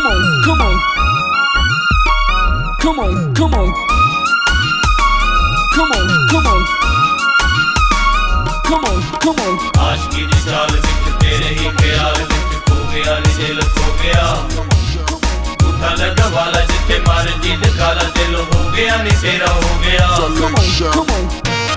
come on, come on, come on, come on, come on, come on, come on. आशिकी दी चाल विच तेरे ही ख्याल विच खो गया नी दिल खो गया झूठा लगा वाला जिथे मार जी दिखाला दिल हो गया नी तेरा हो गया Come on, come on.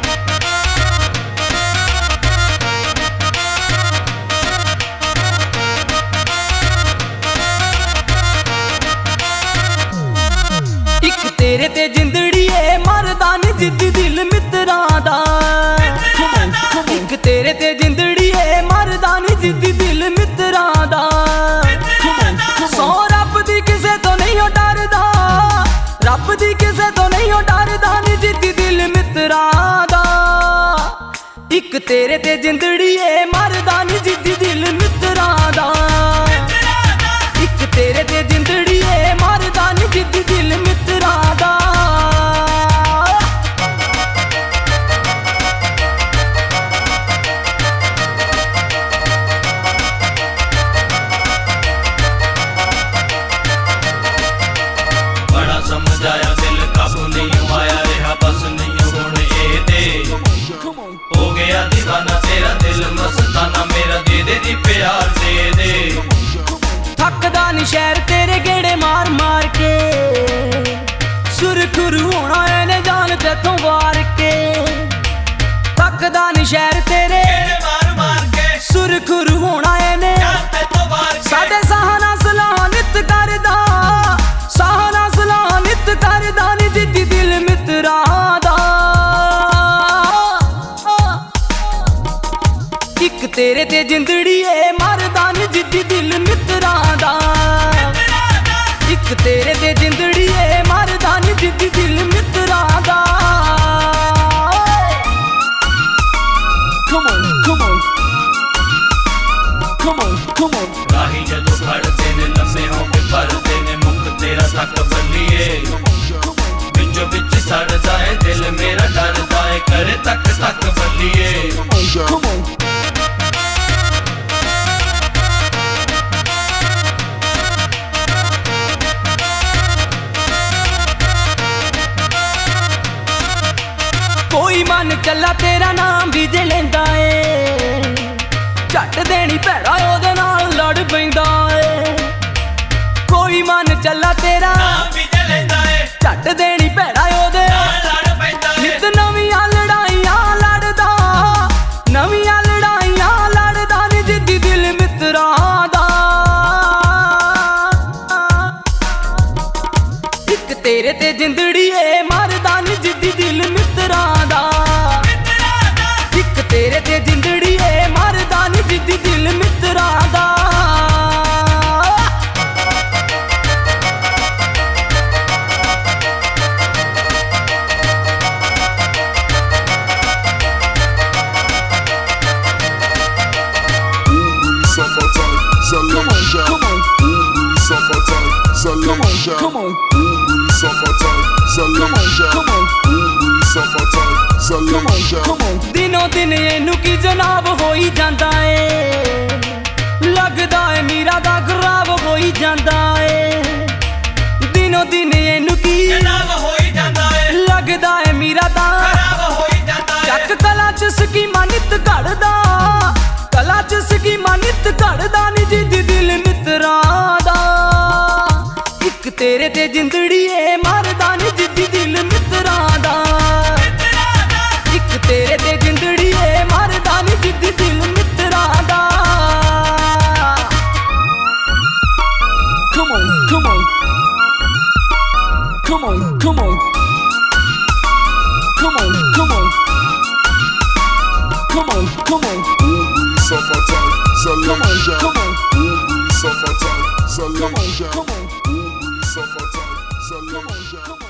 ਇੱਕ ਤੇਰੇ ਤੇ ਜਿੰਦੜੀਏ ਮਰਦਾ ਨੀ ਜਿੱਦ ਦਿਲ ਮਿੱਤਰਾਂ ਦਾ ਇੱਕ ਤੇਰੇ ਤੇ ਜਿੰਦੜੀਏ ਮਰਦਾ ਨੀ ਜਿੱਦ ਦਿਲ ਮਿੱਤਰਾਂ ਦਾ ਸੌ ਰੱਬ ਦੀ ਕਿਸੇ ਤੋਂ ਨਹੀਂ ਉਹ ਡਰਦਾ ਰੱਬ ਦੀ ਕਿਸੇ ਤੋਂ ਨਹੀਂ ਉਹ ਡਰਦਾ ਨੀ ਜਿੱਦ ਦਿਲ ਮਿੱਤਰਾਂ ਦਾ ਇੱਕ ਤੇਰੇ ਤੇ ਜਿੰਦੜੀਏ ਮਰਦਾ ਨੀ ਜਿੱਦ ਦਿਲ ਮਿੱਤਰਾਂ ਦਾ ਇੱਕ ਤੇਰੇ ਤੇ ਜਿੰਦੜੀਏ ਮਰਦਾ ਨੀ ਜਿੱਦ ਦਿਲ ਮਿੱਤਰਾਂ ਦਾ बड़ा समझाया दिल काबू नहीं आया रहा बस नहीं हुण ए दे हो गया दीवाना तेरा दिल मस्ताना मेरा दे दे नी प्यार दे दे ਥੱਕਦਾ ਨੀ ਸ਼ਹਿਰ ਤੇਰੇ ਗੇੜੇ ਮਾਰ ਮਾਰ ਕੇ ਸੁਰਖਰੂ ਹੋਣਾ ਇਹਨੇ ਜਾਨ ਤੇਥੋਂ ਵਾਰ ਕੇ ਥੱਕਦਾ ਨੀ ਸ਼ਹਿਰ ਤੇਰੇ मार मार के ਸੁਰਖਰੂ ਹੋਣਾ ਇਹਨੇ तेथों वार के ਸਾਡੇ ਸਾਹਨਾ ਸਲਾਹ ਨਿਤ ਕਰਦਾ ਸਾਹਨਾ ਸਲਾਹ ਨਿਤ ਕਰਦਾ ਨੀ ਜਿੱਦੀ ਦਿਲ ਮਿੱਤਰਾਂ ਦਾ ਇੱਕ ਤੇਰੇ ਤੇ ਜਿੰਦੜੀਏ ਮਰਦਾ ਨੀ ਜਿੱਦੀ ਦਿਲ ਮਿੱਤਰਾਂ ਦਾ ਇੱਕ ਤੇਰੇ ਤੇ ਜਿੰਦੜੀਏ ਮਰਦਾ ਨੀ ਜਿੱਦੀ ਦਿਲ ਮਿੱਤਰਾਂ ਦਾ Come on, come on, come on, come on. राही जदों फड़दे ने लम्बे होके भरदे ने मुख तेरा तक बल्लीए बिचो बिच सड़दा है दिल मेरा डरदा है करे तक तक बल्लीए Come on. ਕੋਈ ਮਨ ਚੱਲਾ ਤੇਰਾ ਨਾਮ ਵੀ ਜੇ ਲੈਂਦਾ ਏ ਝੱਟ ਦੇਣੀ ਭੈੜਾ ਉਹਦੇ ਨਾਲ ਲੜ ਪੈਂਦਾ ਏ ਕੋਈ ਮਨ ਚੱਲਾ ਤੇਰਾ भी चलेंदा है ਝੱਟ ਦੇਣੀ ਭੈੜਾ ਉਹਦੇ लड़ पैंदा है ਨਿਤ ਨਵੀਆਂ ਲੜਾਈਆਂ ਲੜਦਾ ਨਵੀਆਂ ਲੜਾਈਆਂ ਲੜਦਾ ਨੀ ਜਿੱਦੀ ਦਿਲ ਮਿੱਤਰਾਂ ਦਾ ਇੱਕ ਤੇਰੇ ਤੇ ਜਿੰਦੜੀਏ ਮਰਦਾ ਨੀ ਜਿੱਦੀ ਦਿਲ ਮਿੱਤਰਾਂ ਦਾ ਇੱਕ ਤੇਰੇ ਤੇ ਜਿੰਦੜੀਏ ਮਰਦਾ ਨੀ ਜਿੱਦੀ ਦਿਲ ਮਿੱਤਰਾਂ ਦਾ Come on, come on, come on, come on, come on, come on, come on. ਦਿਨੋਂ ਦਿਨ ਇਹਨੂੰ ਕੀ ਜਨਾਬ ਹੋਈ ਜਾਂਦਾ ਏ ਲੱਗਦਾ ਏ ਮੀਰਾ ਦਾ ਖਰਾਬ ਹੋਈ ਜਾਂਦਾ ਏ ਦਿਨੋਂ ਦਿਨ ਇਹਨੂੰ ਕੀ जनाब होई जांदा है ਲੱਗਦਾ ਏ ਮੀਰਾ ਦਾ खराब होई जांदा है ਚੱਕ ਕਲਾ ਚ ਸਕੀਮਾਂ ਨਿਤ ਘੜਦਾ ਕਲਾ ਚ ਸਕੀਮਾਂ ਨਿਤ ਘੜਦਾ ਨੀ ਜਿੱਦ ਦਿਲ ਮਿੱਤਰਾਂ ਦਾ ਇੱਕ ਤੇਰੇ ਤੇ ਜਿੰਦੜੀਏ ਮਰਦਾ ਨੀ ਜਿੱਦ ਦਿਲ ਮਿੱਤਰਾਂ ਦਾ ਇੱਕ ਤੇਰੇ ਤੇ ਜਿੰਦੜੀਏ ਮਰਦਾ ਨੀ ਜਿੱਦ ਦਿਲ ਮਿੱਤਰਾਂ ਦਾ Come on, come on, come on, come on, come on, come on, come on, come on, come on, come on, come on, come on, come on, come on.